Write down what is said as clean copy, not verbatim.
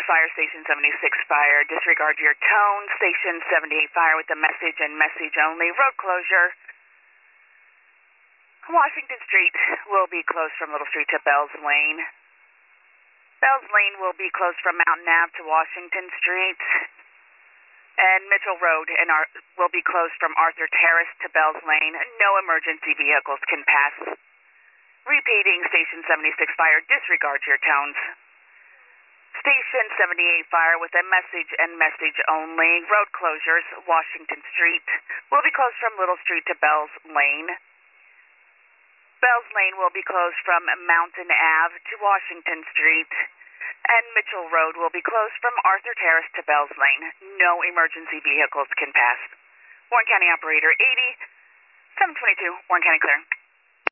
Fire, Station 76 Fire. Disregard your tone. Station 78 Fire with the message and message only. Road closure. Washington Street will be closed from Little Street to Bells Lane. Bells Lane will be closed from Mountain Ave to Washington Street. And Mitchell Road will be closed from Arthur Terrace to Bells Lane. No emergency vehicles can pass. Repeating, Station 76 Fire, disregard your tones. Station 78 Fire with a message and message only. Road closures, Washington Street will be closed from Little Street to Bells Lane. Bells Lane will be closed from Mountain Ave to Washington Street. And Mitchell Road will be closed from Arthur Terrace to Bells Lane. No emergency vehicles can pass. Warren County Operator 80, 722, Warren County clear.